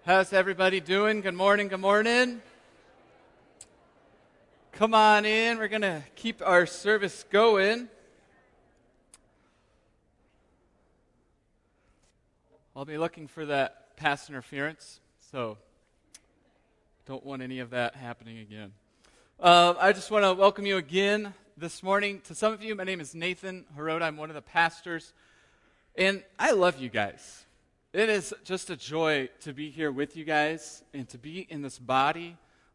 How's everybody doing? Good morning, good morning. Come on in. We're going to keep our service going. I'll be looking for that pass interference, so don't want any of that happening again. I just want to welcome you again this morning. To some of you, my name is Nathan Hirota. I'm one of the pastors, and I love you guys. It is just a joy to be here with you guys and to be in this body,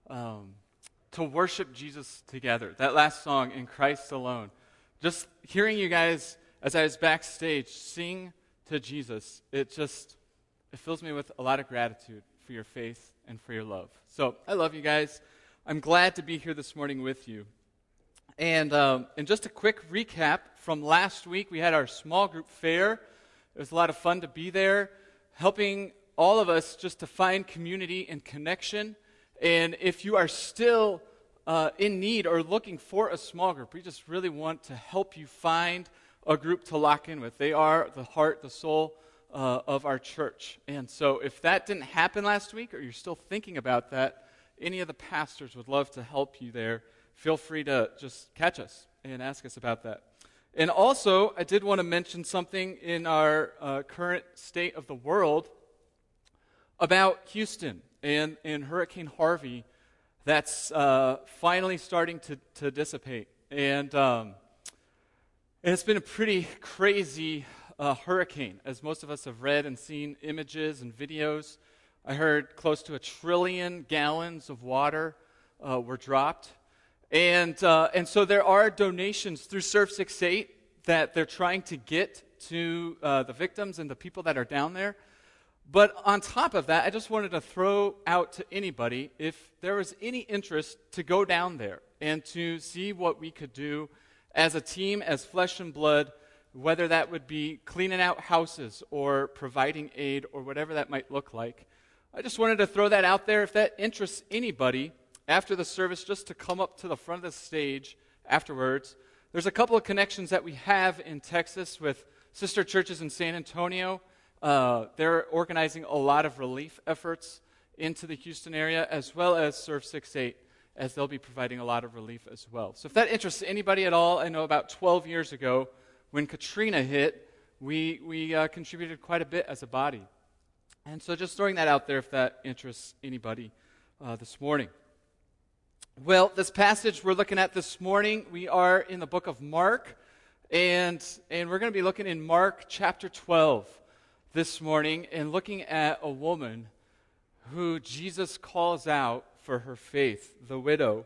to worship Jesus together. That last song, In Christ Alone. Just hearing you guys, as I was backstage, sing to Jesus, it fills me with a lot of gratitude for your faith and for your love. So I love you guys. I'm glad to be here this morning with you. And just a quick recap from last week, we had our small group fair. It was a lot of fun to be there, helping all of us just to find community and connection. And if you are still in need or looking for a small group, we just really want to help you find a group to lock in with. They are the heart, the soul of our church. And so if that didn't happen last week or you're still thinking about that, any of the pastors would love to help you there. Feel free to just catch us and ask us about that. And also, I did want to mention something in our current state of the world about Houston and Hurricane Harvey that's finally starting to dissipate. And it's been a pretty crazy hurricane, as most of us have read and seen images and videos. I heard close to 1 trillion gallons of water were dropped. And so there are donations through Serve 6-8 that they're trying to get to the victims and the people that are down there. But on top of that, I just wanted to throw out to anybody, if there was any interest, to go down there and to see what we could do as a team, as flesh and blood, whether that would be cleaning out houses or providing aid or whatever that might look like. I just wanted to throw that out there. If that interests anybody, after the service, just to come up to the front of the stage afterwards. There's a couple of connections that we have in Texas with sister churches in San Antonio. They're organizing a lot of relief efforts into the Houston area, as well as Serve 6-8, as they'll be providing a lot of relief as well. So if that interests anybody at all, I know about 12 years ago, when Katrina hit, we contributed quite a bit as a body. And so just throwing that out there if that interests anybody this morning. Well, this passage we're looking at this morning, we are in the book of Mark, and we're going to be looking in Mark chapter 12 this morning and looking at a woman who Jesus calls out for her faith, the widow.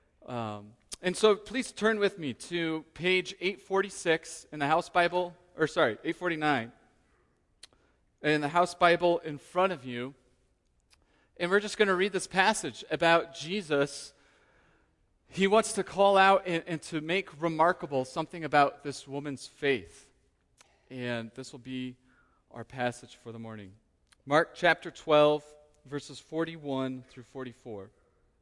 And so please turn with me to page 846 in the House Bible, 849, in the House Bible in front of you. And we're just going to read this passage about Jesus. He wants to call out and to make remarkable something about this woman's faith. And this will be our passage for the morning. Mark chapter 12, verses 41 through 44.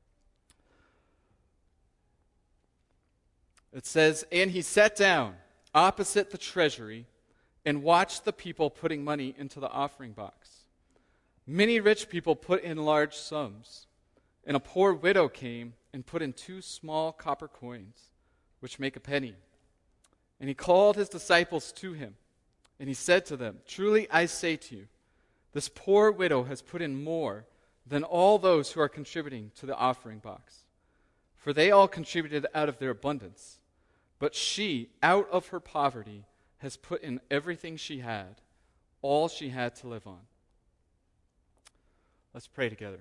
It says, "And he sat down opposite the treasury and watched the people putting money into the offering box. Many rich people put in large sums, and a poor widow came and put in 2 small copper coins, which make a penny. And he called his disciples to him, and he said to them, 'Truly I say to you, this poor widow has put in more than all those who are contributing to the offering box. For they all contributed out of their abundance, but she, out of her poverty, has put in everything she had, all she had to live on.'" Let's pray together.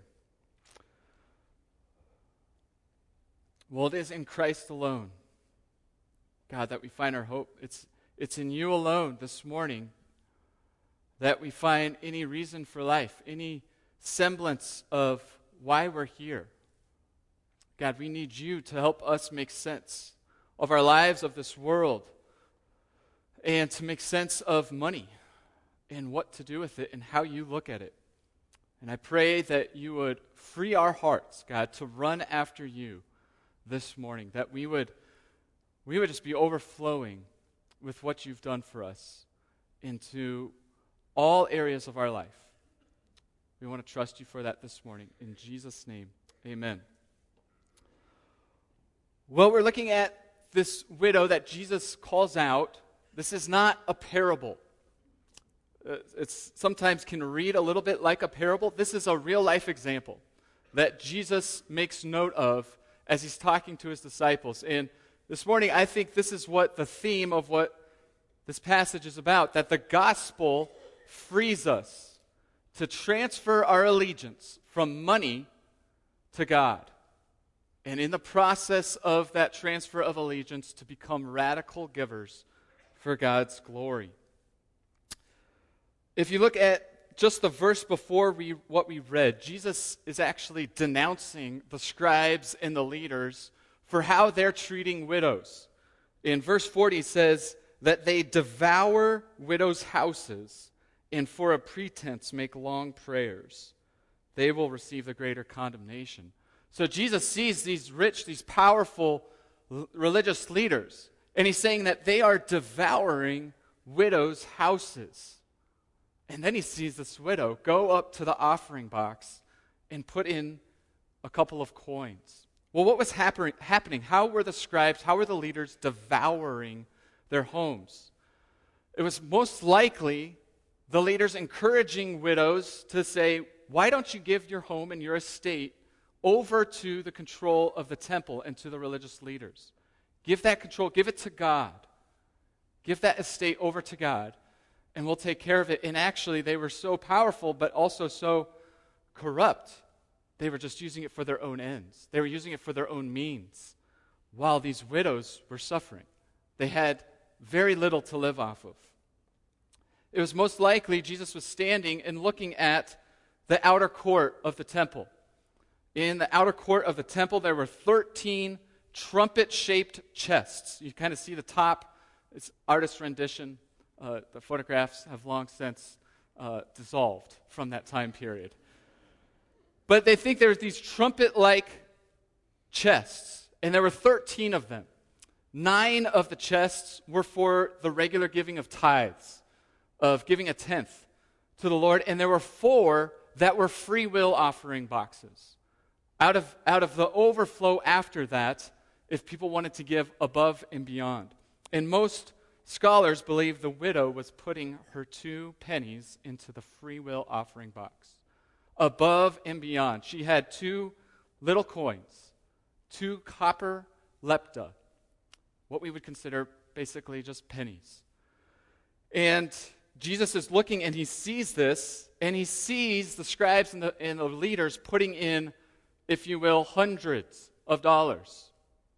Well, it is in Christ alone, God, that we find our hope. It's in you alone this morning that we find any reason for life, any semblance of why we're here. God, we need you to help us make sense of our lives, of this world, and to make sense of money and what to do with it and how you look at it. And I pray that you would free our hearts, God, to run after you this morning, that we would just be overflowing with what you've done for us into all areas of our life. We want to trust you for that this morning. In Jesus' name, amen. Well, we're looking at this widow that Jesus calls out. This is not a parable. It sometimes can read a little bit like a parable. This is a real-life example that Jesus makes note of as he's talking to his disciples. And this morning, I think this is what the theme of what this passage is about, that the gospel frees us to transfer our allegiance from money to God. And in the process of that transfer of allegiance, to become radical givers for God's glory. If you look at just the verse before what we read, Jesus is actually denouncing the scribes and the leaders for how they're treating widows. In verse 40 it says that they devour widows' houses and for a pretense make long prayers. They will receive the greater condemnation. So Jesus sees these rich, these powerful religious leaders, and he's saying that they are devouring widows' houses. And then he sees this widow go up to the offering box and put in a couple of coins. Well, what was happening? How were the scribes, how were the leaders devouring their homes? It was most likely the leaders encouraging widows to say, why don't you give your home and your estate over to the control of the temple and to the religious leaders? Give that control, give it to God. Give that estate over to God, and we'll take care of it. And actually, they were so powerful, but also so corrupt. They were just using it for their own ends. They were using it for their own means, while these widows were suffering. They had very little to live off of. It was most likely Jesus was standing and looking at the outer court of the temple. In the outer court of the temple, there were 13 trumpet-shaped chests. You kind of see the top. It's artist rendition. The photographs have long since dissolved from that time period. But they think there's these trumpet-like chests, and there were 13 of them. 9 of the chests were for the regular giving of tithes, of giving a tenth to the Lord, and there were 4 that were free will offering boxes. Out of the overflow after that, if people wanted to give above and beyond. And most scholars believe the widow was putting her 2 pennies into the free will offering box. Above and beyond. She had 2 little coins, 2 copper lepta, what we would consider basically just pennies. And Jesus is looking and he sees this, and he sees the scribes and the leaders putting in, if you will, hundreds of dollars.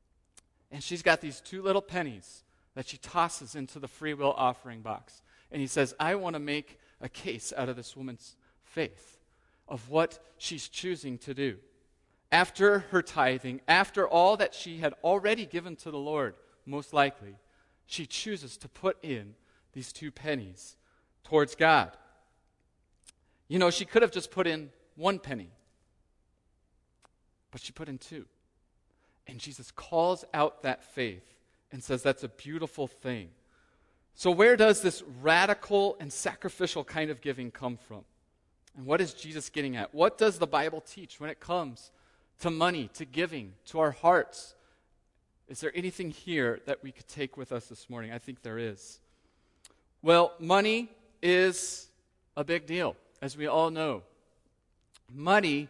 And she's got these 2 little pennies that she tosses into the free will offering box. And he says, I want to make a case out of this woman's faith, of what she's choosing to do. After her tithing, after all that she had already given to the Lord, most likely, she chooses to put in these 2 pennies towards God. You know, she could have just put in 1 penny, but she put in 2. And Jesus calls out that faith and says that's a beautiful thing. So where does this radical and sacrificial kind of giving come from? And what is Jesus getting at? What does the Bible teach when it comes to money, to giving, to our hearts? Is there anything here that we could take with us this morning? I think there is. Well, money is a big deal, as we all know. Money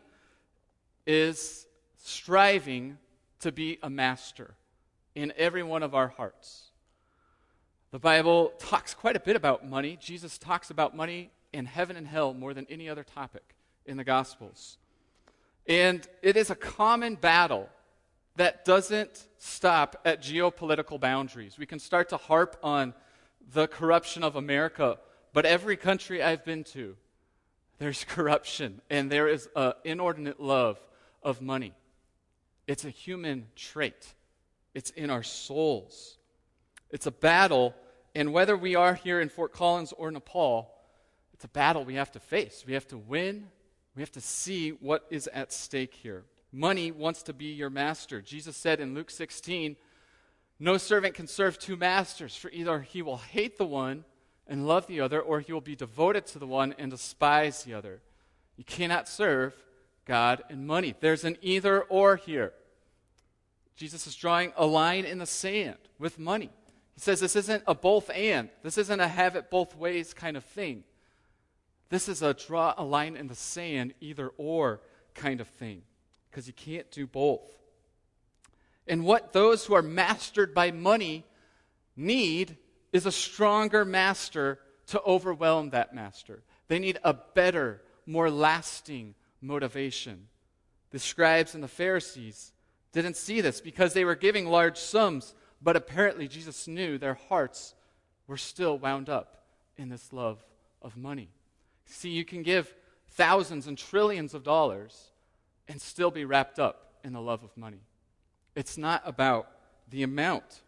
is striving to be a master in every one of our hearts. The Bible talks quite a bit about money. Jesus talks about money in heaven and hell more than any other topic in the Gospels. And it is a common battle that doesn't stop at geopolitical boundaries. We can start to harp on the corruption of America, but every country I've been to, there's corruption, and there is an inordinate love of money. It's a human trait. It's in our souls. It's a battle, and whether we are here in Fort Collins or Nepal, it's a battle we have to face. We have to win. We have to see what is at stake here. Money wants to be your master. Jesus said in Luke 16, no servant can serve 2 masters, for either he will hate the one and love the other, or he will be devoted to the one and despise the other. You cannot serve God and money. There's an either or here. Jesus is drawing a line in the sand with money. He says this isn't a both and. This isn't a have it both ways kind of thing. This is a draw a line in the sand, either or kind of thing, because you can't do both. And what those who are mastered by money need is a stronger master to overwhelm that master. They need a better, more lasting motivation. The scribes and the Pharisees didn't see this because they were giving large sums, but apparently Jesus knew their hearts were still wound up in this love of money. See, you can give thousands and trillions of dollars and still be wrapped up in the love of money. It's not about the amount.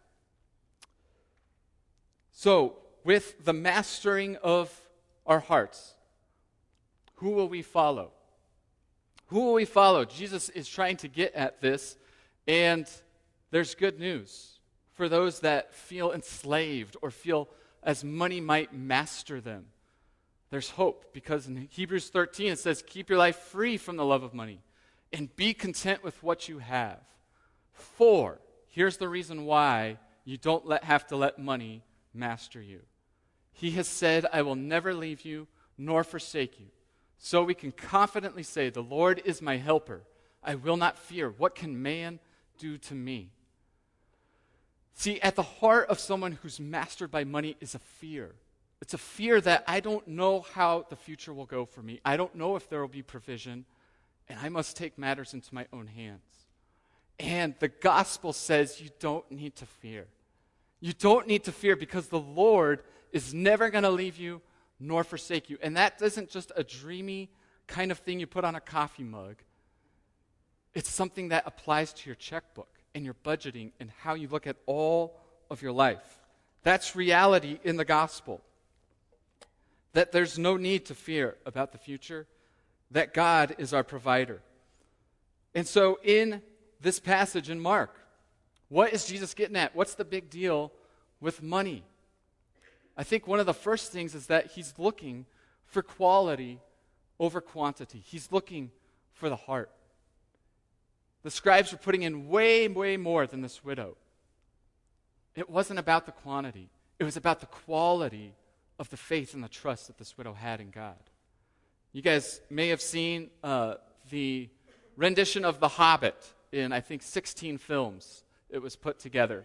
So, with the mastering of our hearts, who will we follow? Who will we follow? Jesus is trying to get at this, and there's good news for those that feel enslaved or feel as money might master them. There's hope, because in Hebrews 13 it says, keep your life free from the love of money and be content with what you have. For, here's the reason why you don't have to let money master you. He has said, I will never leave you nor forsake you. So we can confidently say, the Lord is my helper. I will not fear. What can man do to me? See, at the heart of someone who's mastered by money is a fear. It's a fear that I don't know how the future will go for me. I don't know if there will be provision, and I must take matters into my own hands. And the gospel says you don't need to fear. You don't need to fear, because the Lord is never going to leave you nor forsake you. And that isn't just a dreamy kind of thing you put on a coffee mug. It's something that applies to your checkbook and your budgeting and how you look at all of your life. That's reality in the gospel. That there's no need to fear about the future, that God is our provider. And so in this passage in Mark, what is Jesus getting at? What's the big deal with money? I think one of the first things is that he's looking for quality over quantity. He's looking for the heart. The scribes were putting in way, way more than this widow. It wasn't about the quantity. It was about the quality of the faith and the trust that this widow had in God. You guys may have seen the rendition of The Hobbit in, I think, 16 films. It was put together.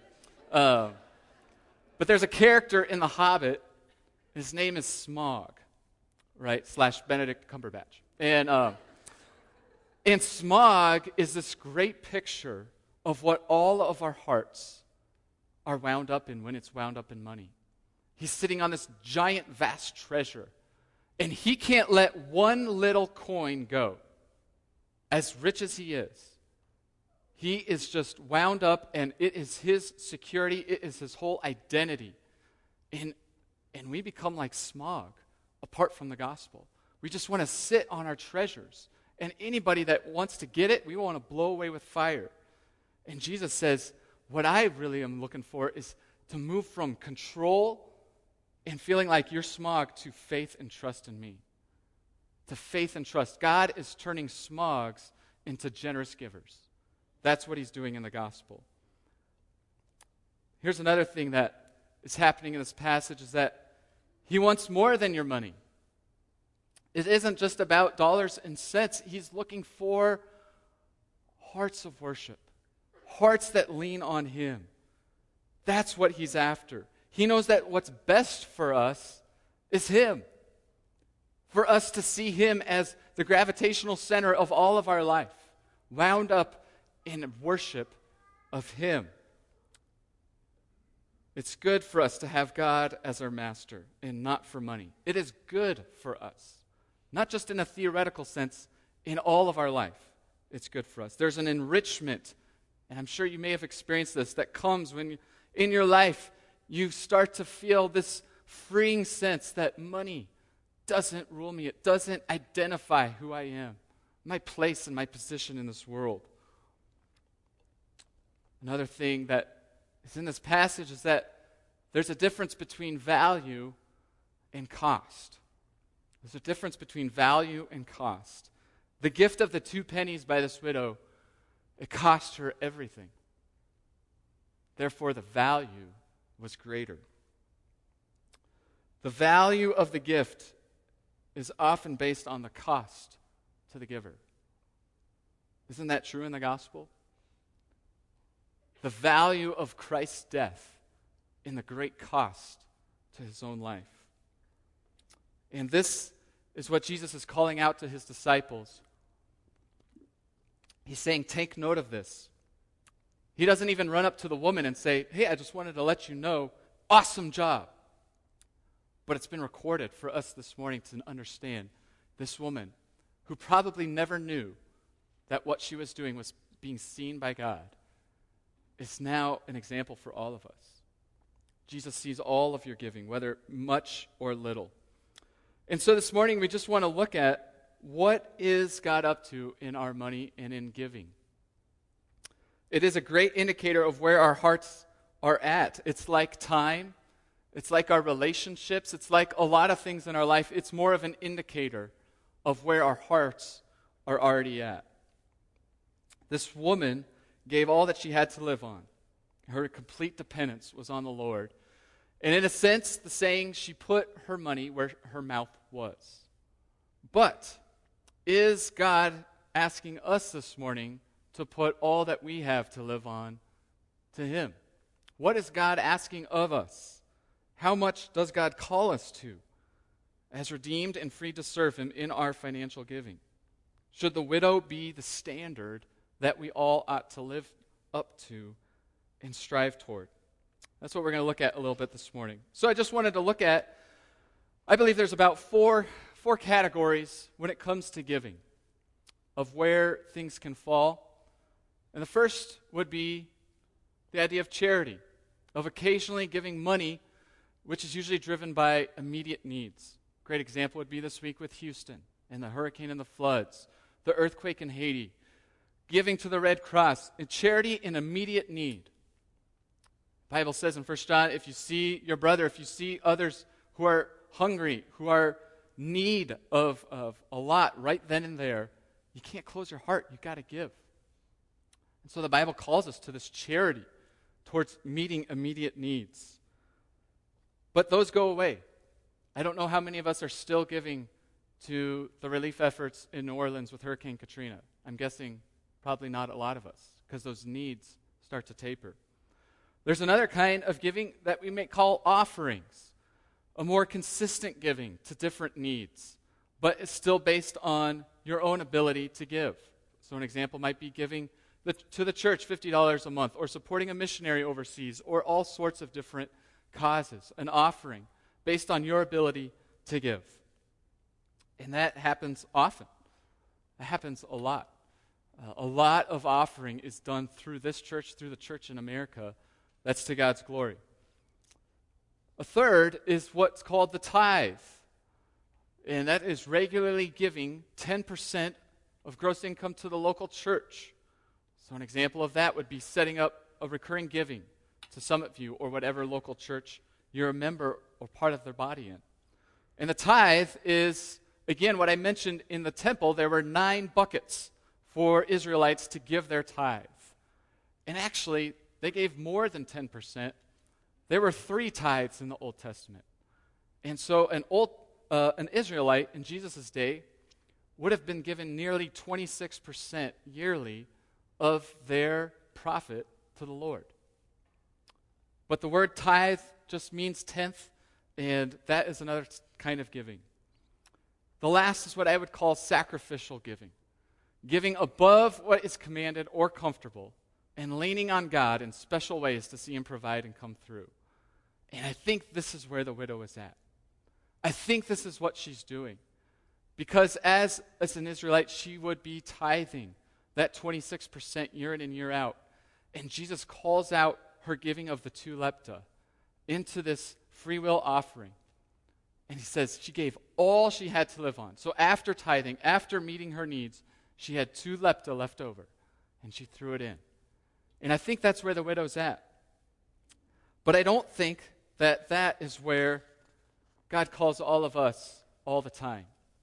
But there's a character in The Hobbit. His name is Smaug, right? / Benedict Cumberbatch. And Smaug is this great picture of what all of our hearts are wound up in when it's wound up in money. He's sitting on this giant, vast treasure, and he can't let one little coin go. As rich as he is, he is just wound up, and it is his security, it is his whole identity. And we become like Smaug apart from the gospel. We just want to sit on our treasures. And anybody that wants to get it, we want to blow away with fire. And Jesus says, what I really am looking for is to move from control and feeling like you're Smaug to faith and trust in me. To faith and trust. God is turning Smaugs into generous givers. That's what he's doing in the gospel. Here's another thing that is happening in this passage is that he wants more than your money. It isn't just about dollars and cents. He's looking for hearts of worship, hearts that lean on him. That's what he's after. He knows that what's best for us is him. For us to see him as the gravitational center of all of our life, wound up in worship of him. It's good for us to have God as our master and not for money. It is good for us, not just in a theoretical sense, in all of our life. It's good for us. There's an enrichment, and I'm sure you may have experienced this, that comes when in your life you start to feel this freeing sense that money doesn't rule me. It doesn't identify who I am, my place and my position in this world. Another thing that is in this passage is that there's a difference between value and cost. There's a difference between value and cost. The gift of the 2 pennies by this widow, it cost her everything. Therefore, the value was greater. The value of the gift is often based on the cost to the giver. Isn't that true in the gospel? The value of Christ's death in the great cost to his own life. And this is what Jesus is calling out to his disciples. He's saying, take note of this. He doesn't even run up to the woman and say, hey, I just wanted to let you know, awesome job. But it's been recorded for us this morning to understand this woman who probably never knew that what she was doing was being seen by God is now an example for all of us. Jesus sees all of your giving, whether much or little. And so this morning we just want to look at what is God up to in our money and in giving. It is a great indicator of where our hearts are at. It's like time. It's like our relationships. It's like a lot of things in our life. It's more of an indicator of where our hearts are already at. This woman gave all that she had to live on. Her complete dependence was on the Lord. And in a sense, the saying, she put her money where her mouth was. But is God asking us this morning to put all that we have to live on to him? What is God asking of us? How much does God call us to as redeemed and free to serve him in our financial giving? Should the widow be the standard that we all ought to live up to and strive toward? That's what we're going to look at a little bit this morning. So I just wanted to look at, I believe there's about four categories when it comes to giving of where things can fall. And the first would be the idea of charity, of occasionally giving money, which is usually driven by immediate needs. A great example would be this week with Houston and the hurricane and the floods, the earthquake in Haiti, giving to the Red Cross, and charity in immediate need. The Bible says in 1 John, if you see your brother, if you see others who are hungry, who are in need of a lot right then and there, you can't close your heart. You've got to give. And so the Bible calls us to this charity towards meeting immediate needs. But those go away. I don't know how many of us are still giving to the relief efforts in New Orleans with Hurricane Katrina. I'm guessing probably not a lot of us, because those needs start to taper. There's another kind of giving that we may call offerings, a more consistent giving to different needs, but it's still based on your own ability to give. So an example might be giving to the church $50 a month, or supporting a missionary overseas, or all sorts of different causes, an offering based on your ability to give. And that happens often. That happens a lot. A lot of offering is done through this church, through the church in America. That's to God's glory. A third is what's called the tithe. And that is regularly giving 10% of gross income to the local church. So an example of that would be setting up a recurring giving to Summit View or whatever local church you're a member or part of their body in. And the tithe is, again, what I mentioned in the temple. There were 9 buckets for Israelites to give their tithe. And actually, they gave more than 10%. There were 3 tithes in the Old Testament. And so an Israelite in Jesus' day would have been given nearly 26% yearly of their profit to the Lord. But the word tithe just means tenth, and that is another kind of giving. The last is what I would call sacrificial giving. Giving above what is commanded or comfortable, and leaning on God in special ways to see him provide and come through. And I think this is where the widow is at. I think this is what she's doing. Because as an Israelite, she would be tithing that 26% year in and year out. And Jesus calls out her giving of the 2 lepta into this free will offering. And he says she gave all she had to live on. So after tithing, after meeting her needs, she had 2 lepta left over. And she threw it in. And I think that's where the widow's at. But I don't think that is where God calls all of us all the time.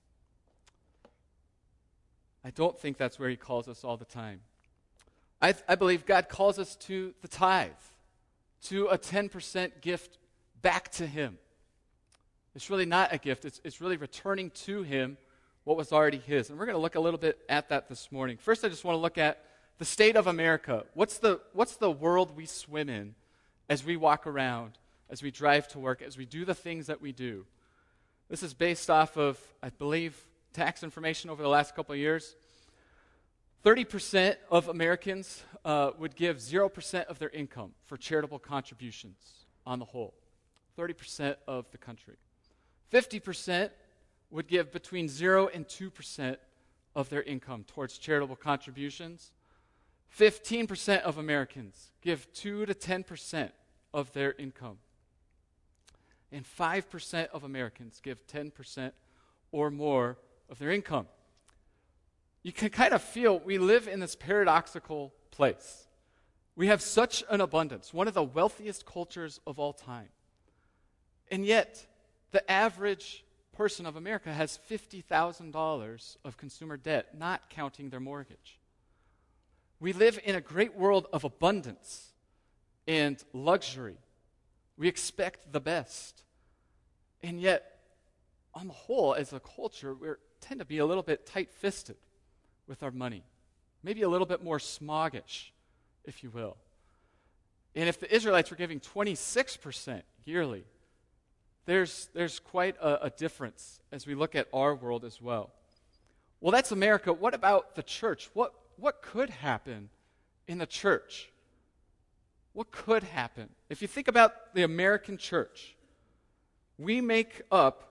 I don't think that's where he calls us all the time. I believe God calls us to the tithe, to a 10% gift back to him. It's really not a gift. It's really returning to him what was already his. And we're going to look a little bit at that this morning. First, I just want to look at the state of America. What's the world we swim in as we walk around, as we drive to work, as we do the things that we do? This is based off of, I believe, tax information over the last couple of years. 30% of Americans would give 0% of their income for charitable contributions on the whole. 30% of the country. 50% would give between 0 and 2% of their income towards charitable contributions. 15% of Americans give 2 to 10% of their income. And 5% of Americans give 10% or more of their income. You can kind of feel we live in this paradoxical place. We have such an abundance, one of the wealthiest cultures of all time. And yet, the average person of America has $50,000 of consumer debt, not counting their mortgage. We live in a great world of abundance and luxury. We expect the best. And yet, on the whole, as a culture, we tend to be a little bit tight-fisted with our money. Maybe a little bit more smoggish, if you will. And if the Israelites were giving 26% yearly, there's quite a difference as we look at our world as well. Well, that's America. What about the church? What could happen in the church? What could happen? If you think about the American church, we make up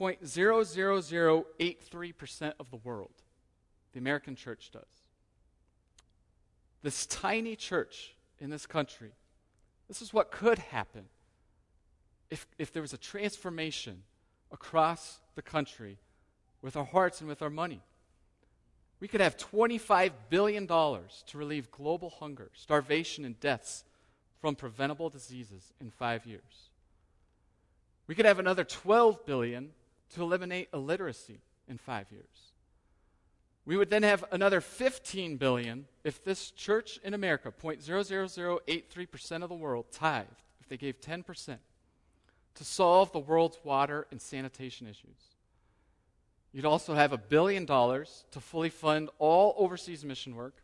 0.00083% of the world. The American church does. This tiny church in this country, this is what could happen if there was a transformation across the country with our hearts and with our money. We could have $25 billion to relieve global hunger, starvation, and deaths from preventable diseases in 5 years. We could have another $12 billion to eliminate illiteracy in 5 years. We would then have another $15 billion if this church in America, 0.00083% of the world, tithed, if they gave 10%, to solve the world's water and sanitation issues. You'd also have $1 billion to fully fund all overseas mission work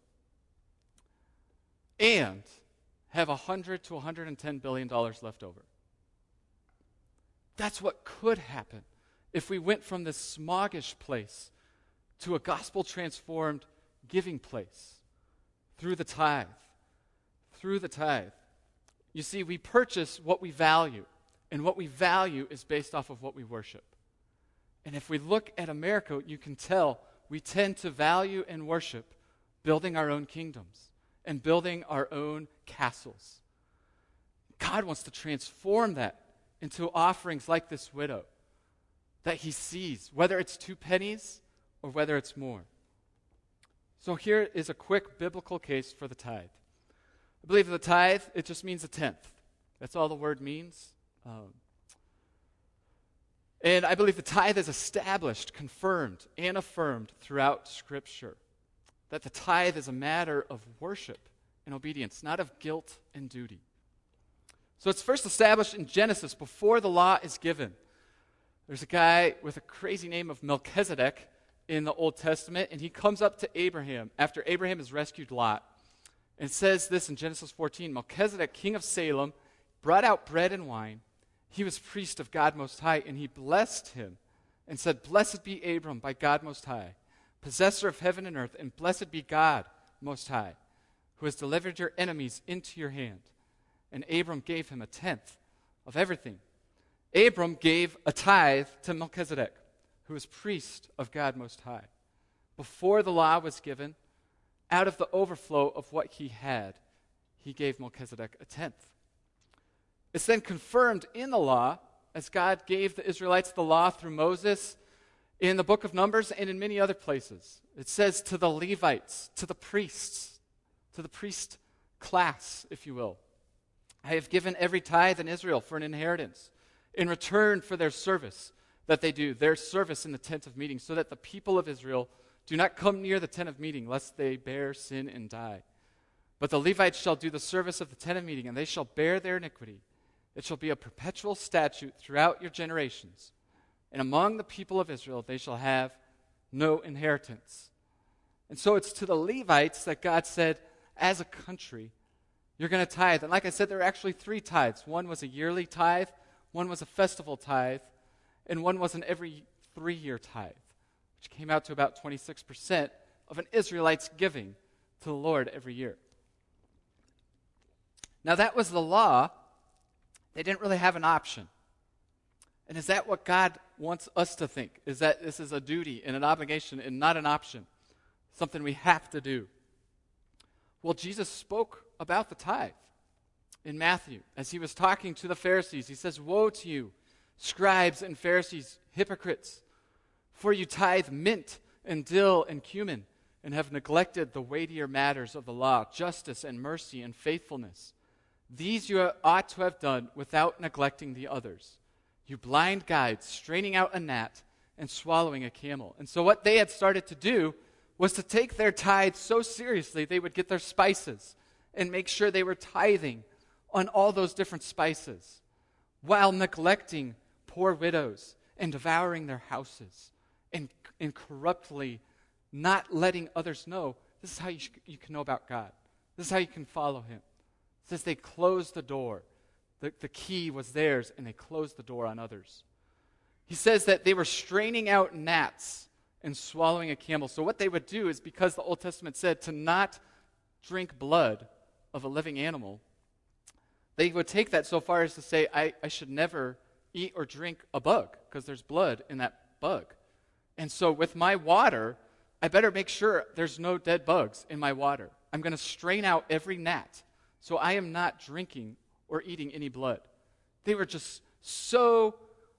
and have $100 to $110 billion left over. That's what could happen if we went from this smoggish place to a gospel-transformed giving place through the tithe. Through the tithe. You see, we purchase what we value, and what we value is based off of what we worship. And if we look at America, you can tell we tend to value and worship building our own kingdoms and building our own castles. God wants to transform that into offerings like this widow that he sees, whether it's 2 pennies or whether it's more. So here is a quick biblical case for the tithe. I believe the tithe, it just means a tenth. That's all the word means. And I believe the tithe is established, confirmed, and affirmed throughout Scripture. That the tithe is a matter of worship and obedience, not of guilt and duty. So it's first established in Genesis before the law is given. There's a guy with a crazy name of Melchizedek in the Old Testament, and he comes up to Abraham after Abraham has rescued Lot. And it says this in Genesis 14, Melchizedek, king of Salem, brought out bread and wine. He was priest of God Most High, and he blessed him and said, Blessed be Abram by God Most High, possessor of heaven and earth, and blessed be God Most High, who has delivered your enemies into your hand. And Abram gave him a tenth of everything. Abram gave a tithe to Melchizedek, who was priest of God Most High. Before the law was given, out of the overflow of what he had, he gave Melchizedek a tenth. It's then confirmed in the law, as God gave the Israelites the law through Moses, in the book of Numbers and in many other places. It says to the Levites, to the priests, to the priest class, if you will, I have given every tithe in Israel for an inheritance in return for their service. that they do, their service in the tent of meeting, so that the people of Israel do not come near the tent of meeting, lest they bear sin and die. But the Levites shall do the service of the tent of meeting, and they shall bear their iniquity. It shall be a perpetual statute throughout your generations. And among the people of Israel they shall have no inheritance. And so it's to the Levites that God said, as a country, you're going to tithe. And like I said, there are actually 3 tithes. One was a yearly tithe, one was a festival tithe, and one was an every 3-year tithe, which came out to about 26% of an Israelite's giving to the Lord every year. Now that was the law. They didn't really have an option. And is that what God wants us to think? Is that this is a duty and an obligation and not an option? Something we have to do? Well, Jesus spoke about the tithe in Matthew. As he was talking to the Pharisees, he says, "Woe to you, scribes and Pharisees, hypocrites, for you tithe mint and dill and cumin, and have neglected the weightier matters of the law, justice and mercy and faithfulness. These you ought to have done without neglecting the others. You blind guides, straining out a gnat and swallowing a camel." And so what they had started to do was to take their tithe so seriously they would get their spices and make sure they were tithing on all those different spices, while neglecting poor widows and devouring their houses and corruptly not letting others know. This is how you can know about God. This is how you can follow him. It says they closed the door. The key was theirs, and they closed the door on others. He says that they were straining out gnats and swallowing a camel. So what they would do is, because the Old Testament said to not drink blood of a living animal, they would take that so far as to say, I should never eat or drink a bug because there's blood in that bug. And so with my water, I better make sure there's no dead bugs in my water. I'm going to strain out every gnat, so I am not drinking or eating any blood. They were just so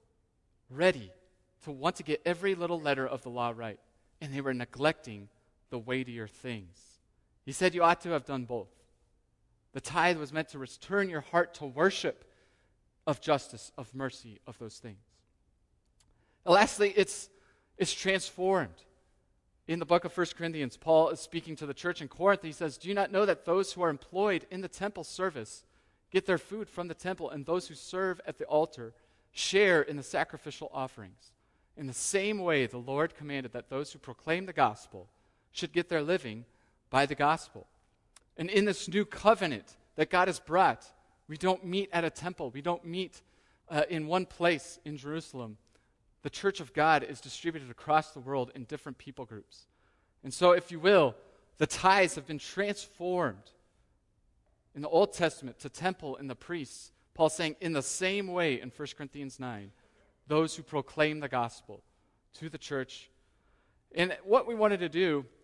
ready to want to get every little letter of the law right, and they were neglecting the weightier things. He said you ought to have done both. The tithe was meant to return your heart to worship of justice, of mercy, of those things. And lastly, it's transformed. In the book of 1 Corinthians, Paul is speaking to the church in Corinth. He says, "Do you not know that those who are employed in the temple service get their food from the temple, and those who serve at the altar share in the sacrificial offerings? In the same way, the Lord commanded that those who proclaim the gospel should get their living by the gospel." And in this new covenant that God has brought, we don't meet at a temple. We don't meet in one place in Jerusalem. The church of God is distributed across the world in different people groups. And so, if you will, the tithes have been transformed in the Old Testament to temple and the priests. Paul's saying, in the same way in 1 Corinthians 9, those who proclaim the gospel to the church. And what I wanted to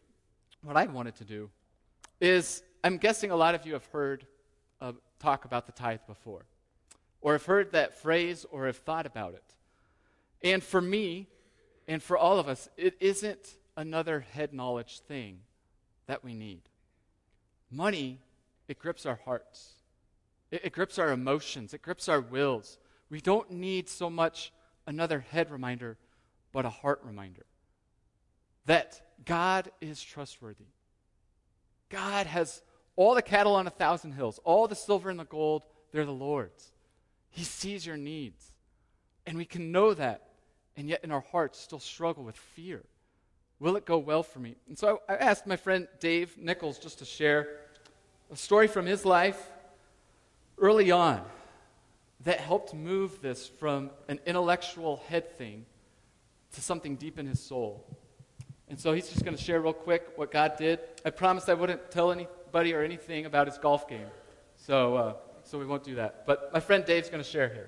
do, is, I'm guessing a lot of you have heard talk about the tithe before, or have heard that phrase, or have thought about it. And for me, and for all of us, it isn't another head knowledge thing that we need. Money, it grips our hearts. It grips our emotions. It grips our wills. We don't need so much another head reminder, but a heart reminder that God is trustworthy. God has all the cattle on 1,000 hills, all the silver and the gold, they're the Lord's. He sees your needs. And we can know that, and yet in our hearts still struggle with fear. Will it go well for me? And so I asked my friend Dave Nichols just to share a story from his life early on that helped move this from an intellectual head thing to something deep in his soul. And so he's just going to share real quick what God did. I promised I wouldn't tell anybody or anything about his golf game. So we won't do that. But my friend Dave's going to share here.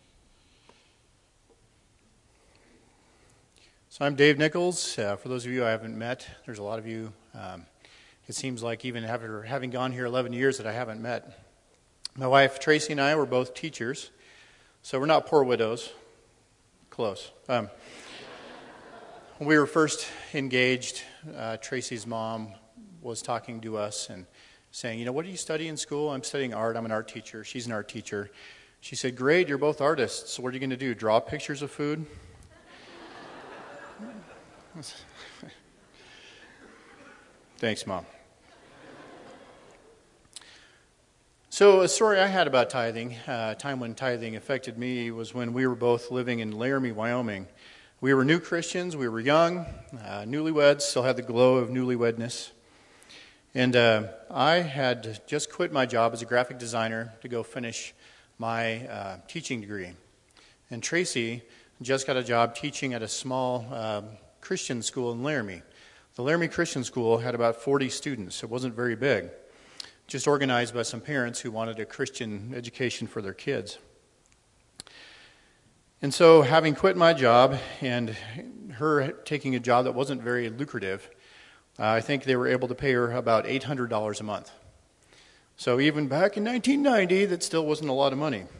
So I'm Dave Nichols. For those of you I haven't met, there's a lot of you, it seems like even after having gone here 11 years that I haven't met. My wife Tracy and I were both teachers, so we're not poor widows. Close. When we were first engaged, Tracy's mom was talking to us and saying, what do you study in school? I'm studying art. I'm an art teacher. She's an art teacher. She said, great, you're both artists. So what are you going to do, draw pictures of food? Thanks, Mom. So a story I had about tithing, a time when tithing affected me, was when we were both living in Laramie, Wyoming. We were new Christians, we were young, newlyweds, still had the glow of newlywedness. And I had just quit my job as a graphic designer to go finish my teaching degree. And Tracy just got a job teaching at a small Christian school in Laramie. The Laramie Christian School had about 40 students. It wasn't very big. Just organized by some parents who wanted a Christian education for their kids. And so, having quit my job and her taking a job that wasn't very lucrative, I think they were able to pay her about $800 a month. So even back in 1990, that still wasn't a lot of money.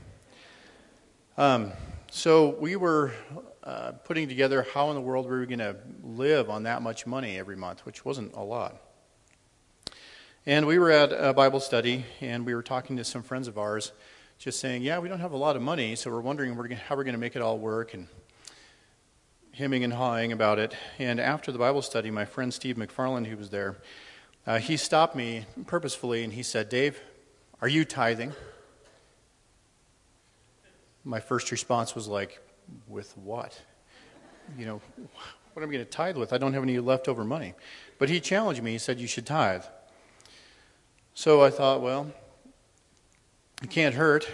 So we were putting together how in the world we were going to live on that much money every month, which wasn't a lot. And we were at a Bible study, and we were talking to some friends of ours, just saying, yeah, we don't have a lot of money, so we're wondering how we're going to make it all work, and hemming and hawing about it. And after the Bible study, my friend Steve McFarland, who was there, he stopped me purposefully, and he said, Dave, are you tithing? My first response was like, with what? You know, what am I going to tithe with? I don't have any leftover money. But he challenged me. He said, you should tithe. So I thought, well, it can't hurt.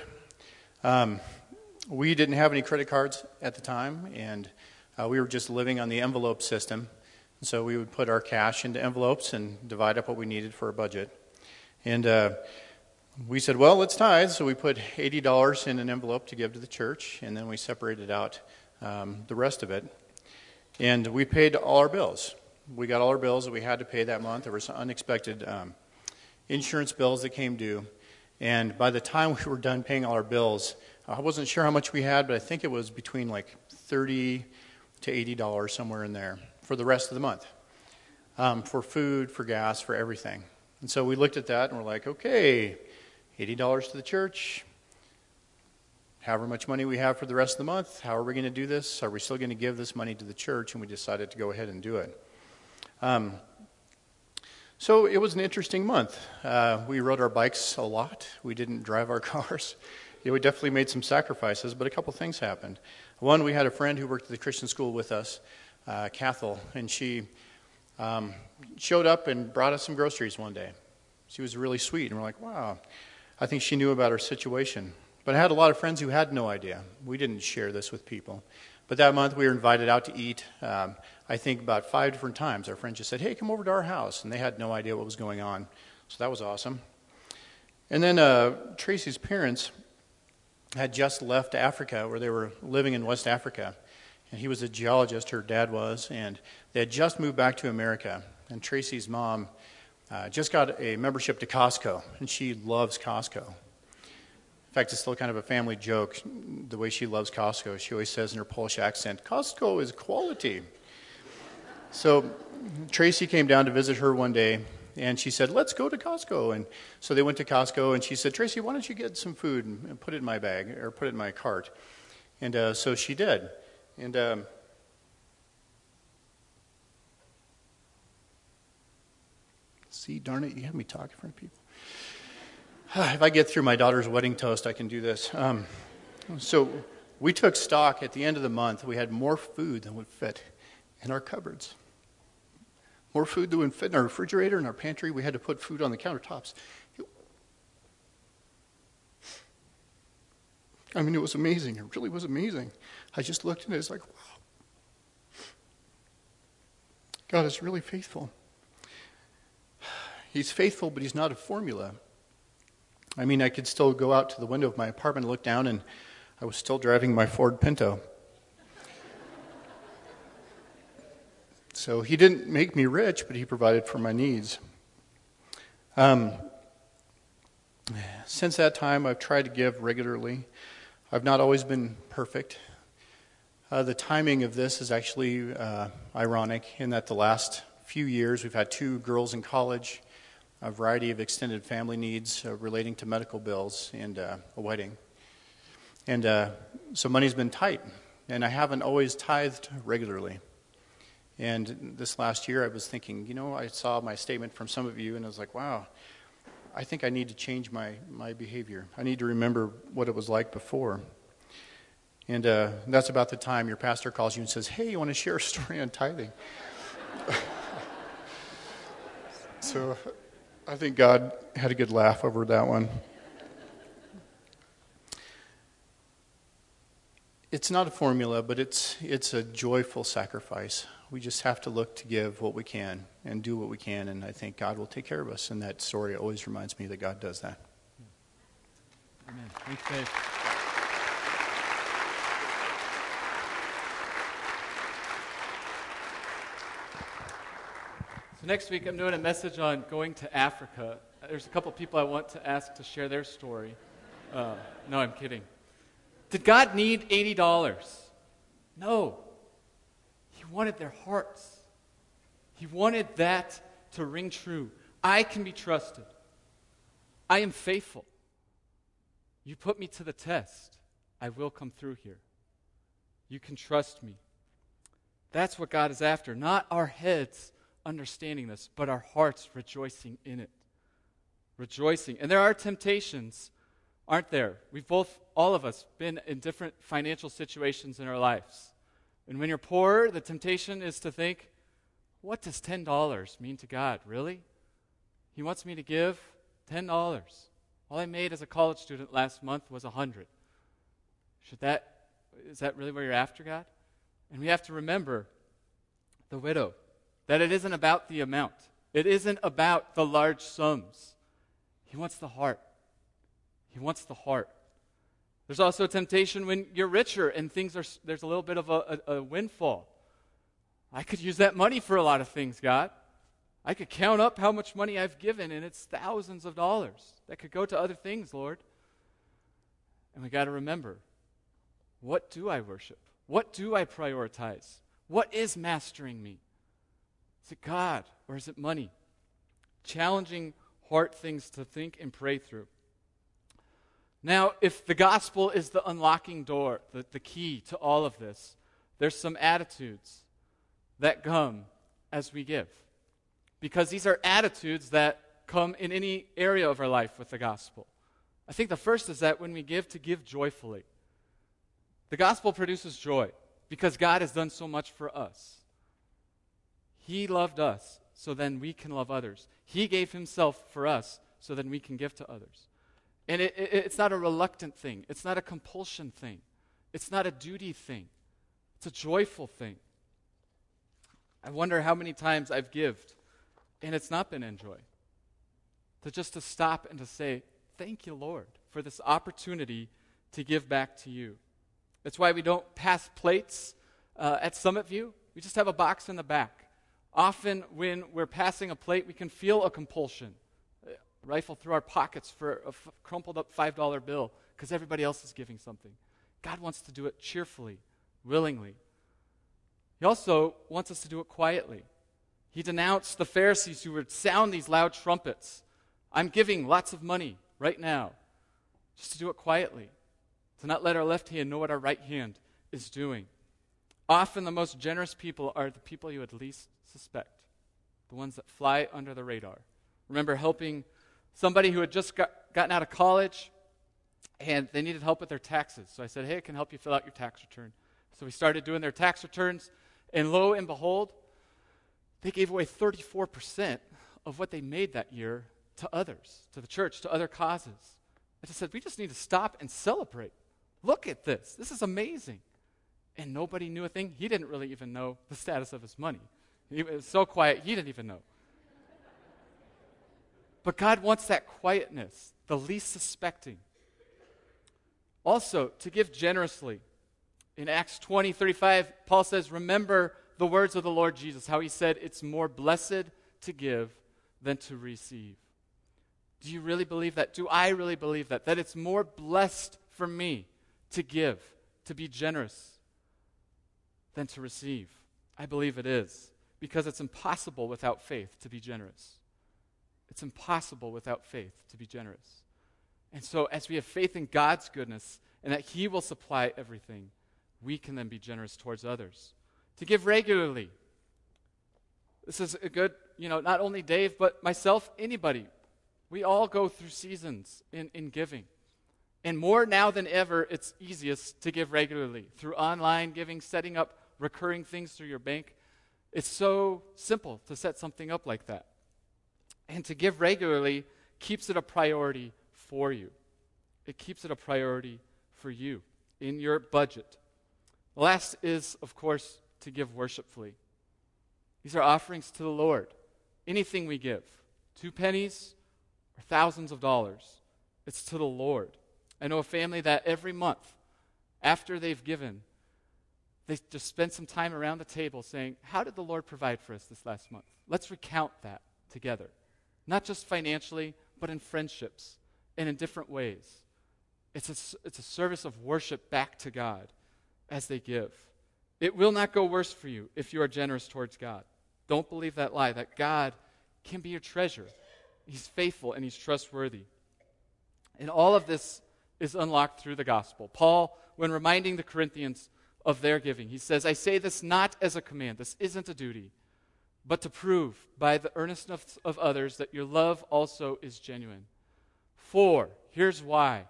We didn't have any credit cards at the time, and we were just living on the envelope system. So we would put our cash into envelopes and divide up what we needed for a budget. And we said, well, let's tithe. So we put $80 in an envelope to give to the church, and then we separated out the rest of it. And we paid all our bills. We got all our bills that we had to pay that month. There were some unexpected insurance bills that came due. And by the time we were done paying all our bills, I wasn't sure how much we had, but I think it was between like $30 to $80 somewhere in there for the rest of the month, for food, for gas, for everything. And so we looked at that and we're like, okay, $80 to the church, however much money we have for the rest of the month, how are we going to do this? Are we still going to give this money to the church? And we decided to go ahead and do it. So it was an interesting month. We rode our bikes a lot. We didn't drive our cars. Yeah, we definitely made some sacrifices, but a couple things happened. One, we had a friend who worked at the Christian school with us, Cathal, and she showed up and brought us some groceries one day. She was really sweet, and we're like, wow. I think she knew about our situation. But I had a lot of friends who had no idea. We didn't share this with people. But that month we were invited out to eat, I think about 5 different times. Our friends just said, hey, come over to our house. And they had no idea what was going on. So that was awesome. And then Tracy's parents had just left Africa, where they were living in West Africa. And he was a geologist, her dad was, and they had just moved back to America. And Tracy's mom just got a membership to Costco, and she loves Costco. In fact, it's still kind of a family joke, the way she loves Costco. She always says in her Polish accent, Costco is quality. So Tracy came down to visit her one day, and she said, let's go to Costco. And so they went to Costco, and she said, Tracy, why don't you get some food and put it in my bag, or put it in my cart? And so she did. And see, darn it, you have me talk in front of people. If I get through my daughter's wedding toast, I can do this. So we took stock at the end of the month. We had more food than would fit in our cupboards. More food than would fit in our refrigerator, in our pantry. We had to put food on the countertops. I mean, it was amazing. It really was amazing. I just looked at it. It's like, wow. God is really faithful. He's faithful, but he's not a formula. I mean, I could still go out to the window of my apartment and look down, and I was still driving my Ford Pinto. So he didn't make me rich, but he provided for my needs. Since that time, I've tried to give regularly. I've not always been perfect. The timing of this is actually ironic in that the last few years we've had 2 girls in college, a variety of extended family needs relating to medical bills, and a wedding. And so money's been tight, and I haven't always tithed regularly. And this last year I was thinking, I saw my statement from some of you and I was like, wow, I think I need to change my behavior. I need to remember what it was like before. And that's about the time your pastor calls you and says, hey, you want to share a story on tithing? So I think God had a good laugh over that one. It's not a formula, but it's a joyful sacrifice. We just have to look to give what we can and do what we can, and I think God will take care of us. And that story always reminds me that God does that. Amen. Thanks, Dave. So next week I'm doing a message on going to Africa. There's a couple people I want to ask to share their story. No, I'm kidding. Did God need $80? No. He wanted their hearts. He wanted that to ring true. I can be trusted. I am faithful. You put me to the test. I will come through here. You can trust me. That's what God is after. Not our heads understanding this, but our hearts rejoicing in it. Rejoicing. And there are temptations, aren't there? All of us, been in different financial situations in our lives. And when you're poor, the temptation is to think, what does $10 mean to God? Really? He wants me to give $10. All I made as a college student last month was $100. Is that really where you're after, God? And we have to remember the widow, that it isn't about the amount. It isn't about the large sums. He wants the heart. He wants the heart. There's also a temptation when you're richer and there's a little bit of a windfall. I could use that money for a lot of things, God. I could count up how much money I've given, and it's thousands of dollars that could go to other things, Lord. And we got to remember, what do I worship? What do I prioritize? What is mastering me? Is it God or is it money? Challenging heart things to think and pray through. Now, if the gospel is the unlocking door, the key to all of this, there's some attitudes that come as we give. Because these are attitudes that come in any area of our life with the gospel. I think the first is that when we give, to give joyfully. The gospel produces joy because God has done so much for us. He loved us so then we can love others. He gave himself for us so then we can give to others. And it's not a reluctant thing. It's not a compulsion thing. It's not a duty thing. It's a joyful thing. I wonder how many times I've gived and it's not been in joy. To stop and to say, thank you, Lord, for this opportunity to give back to you. That's why we don't pass plates at Summit View. We just have a box in the back. Often when we're passing a plate, we can feel a compulsion. Rifle through our pockets for a crumpled up $5 bill because everybody else is giving something. God wants to do it cheerfully, willingly. He also wants us to do it quietly. He denounced the Pharisees who would sound these loud trumpets. I'm giving lots of money right now. Just to do it quietly. To not let our left hand know what our right hand is doing. Often the most generous people are the people you would least suspect. The ones that fly under the radar. Remember helping somebody who had just gotten out of college and they needed help with their taxes. So I said, hey, I can help you fill out your tax return. So we started doing their tax returns, and lo and behold, they gave away 34% of what they made that year to others, to the church, to other causes. I just said, we just need to stop and celebrate. Look at this. This is amazing. And nobody knew a thing. He didn't really even know the status of his money. It was so quiet, he didn't even know. But God wants that quietness, the least suspecting. Also, to give generously. In Acts 20:35, Paul says, remember the words of the Lord Jesus, how he said, it's more blessed to give than to receive. Do you really believe that? Do I really believe that? That it's more blessed for me to give, to be generous, than to receive? I believe it is, because it's impossible without faith to be generous. It's impossible without faith to be generous. And so as we have faith in God's goodness and that he will supply everything, we can then be generous towards others. To give regularly. This is a good, not only Dave, but myself, anybody. We all go through seasons in giving. And more now than ever, it's easiest to give regularly. Through online giving, setting up recurring things through your bank. It's so simple to set something up like that. And to give regularly keeps it a priority for you. It keeps it a priority for you in your budget. The last is, of course, to give worshipfully. These are offerings to the Lord. Anything we give, 2 pennies or thousands of dollars, it's to the Lord. I know a family that every month, after they've given, they just spend some time around the table saying, how did the Lord provide for us this last month? Let's recount that together. Not just financially, but in friendships and in different ways. It's a service of worship back to God as they give. It will not go worse for you if you are generous towards God. Don't believe that lie, that God can be your treasure. He's faithful and he's trustworthy. And all of this is unlocked through the gospel. Paul, when reminding the Corinthians of their giving, he says, I say this not as a command, this isn't a duty, but to prove by the earnestness of others that your love also is genuine. For, here's why.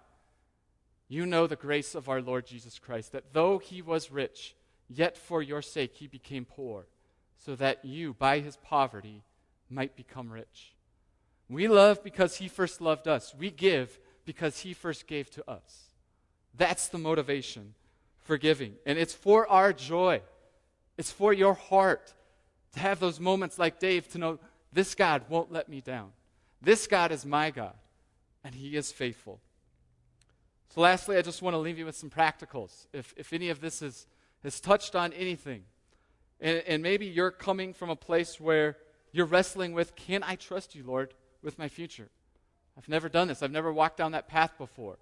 You know the grace of our Lord Jesus Christ, that though he was rich, yet for your sake he became poor, so that you, by his poverty, might become rich. We love because he first loved us. We give because he first gave to us. That's the motivation for giving. And it's for our joy. It's for your heart to have those moments like Dave, to know this God won't let me down. This God is my God, and he is faithful. So lastly, I just want to leave you with some practicals. If any of this has touched on anything, and maybe you're coming from a place where you're wrestling with, can I trust you, Lord, with my future? I've never done this. I've never walked down that path before.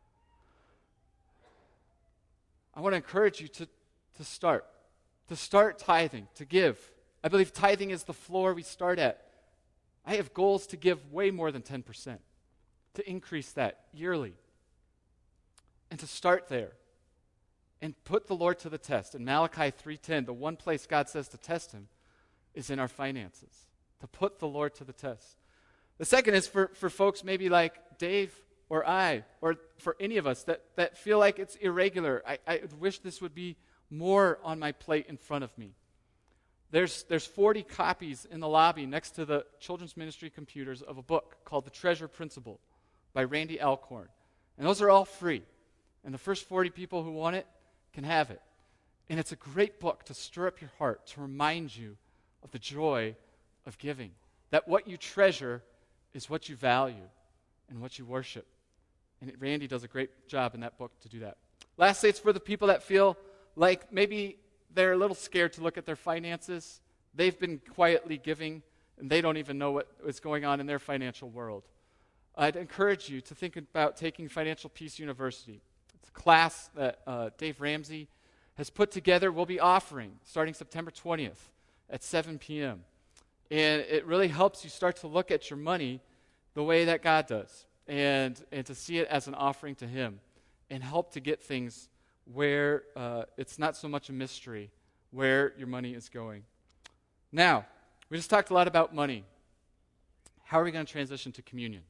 I want to encourage you to start tithing, to give. I believe tithing is the floor we start at. I have goals to give way more than 10%, to increase that yearly. And to start there and put the Lord to the test. In Malachi 3:10, the one place God says to test him is in our finances, to put the Lord to the test. The second is for folks maybe like Dave or I, or for any of us that feel like it's irregular. I wish this would be more on my plate in front of me. There's 40 copies in the lobby next to the children's ministry computers of a book called The Treasure Principle by Randy Alcorn. And those are all free. And the first 40 people who want it can have it. And it's a great book to stir up your heart, to remind you of the joy of giving. That what you treasure is what you value and what you worship. And Randy does a great job in that book to do that. Lastly, it's for the people that feel like maybe they're a little scared to look at their finances. They've been quietly giving, and they don't even know what is going on in their financial world. I'd encourage you to think about taking Financial Peace University. It's a class that Dave Ramsey has put together. We'll be offering starting September 20th at 7 p.m. And it really helps you start to look at your money the way that God does, and to see it as an offering to him, and help to get things where it's not so much a mystery where your money is going. Now, we just talked a lot about money. How are we going to transition to communion?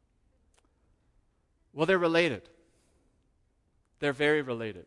Well, they're related. They're very related.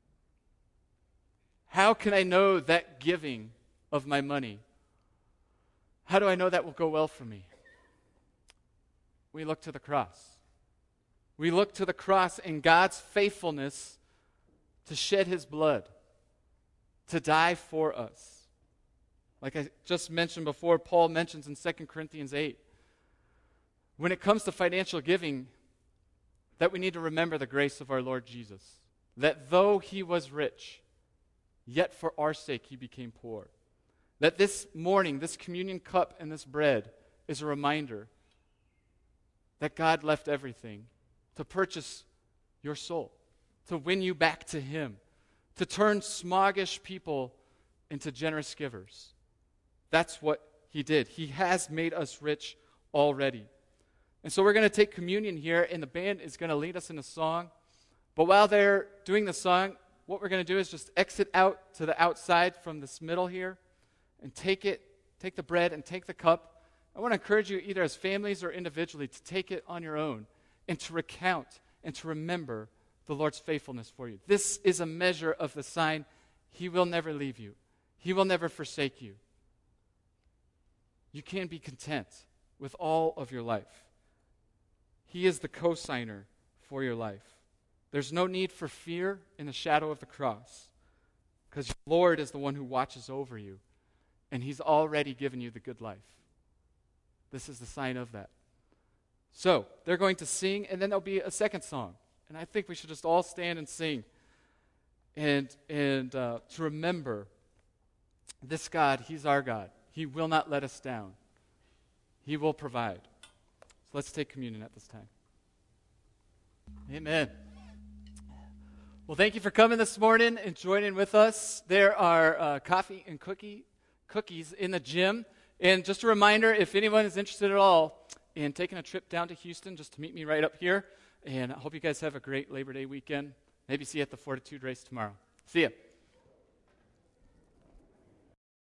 How can I know that giving of my money, how do I know that will go well for me? We look to the cross. We look to the cross and God's faithfulness to shed his blood, to die for us. Like I just mentioned before, Paul mentions in 2 Corinthians 8, when it comes to financial giving, that we need to remember the grace of our Lord Jesus, that though he was rich, yet for our sake he became poor. That this morning, this communion cup and this bread is a reminder that God left everything to purchase your soul, to win you back to him, to turn smoggish people into generous givers. That's what he did. He has made us rich already. And so we're going to take communion here, and the band is going to lead us in a song. But while they're doing the song, what we're going to do is just exit out to the outside from this middle here and take take the bread and take the cup. I want to encourage you, either as families or individually, to take it on your own and to recount and to remember the Lord's faithfulness for you. This is a measure of the sign He will never leave you. He will never forsake you. You can be content with all of your life. He is the co-signer for your life. There's no need for fear in the shadow of the cross, because your Lord is the one who watches over you, and He's already given you the good life. This is the sign of that. So, they're going to sing, and then there'll be a second song. And I think we should just all stand and sing and to remember this God. He's our God. He will not let us down. He will provide. So let's take communion at this time. Amen. Well, thank you for coming this morning and joining with us. There are coffee and cookies in the gym. And just a reminder, if anyone is interested at all in taking a trip down to Houston, just to meet me right up here. And I hope you guys have a great Labor Day weekend. Maybe see you at the Fortitude race tomorrow. See ya.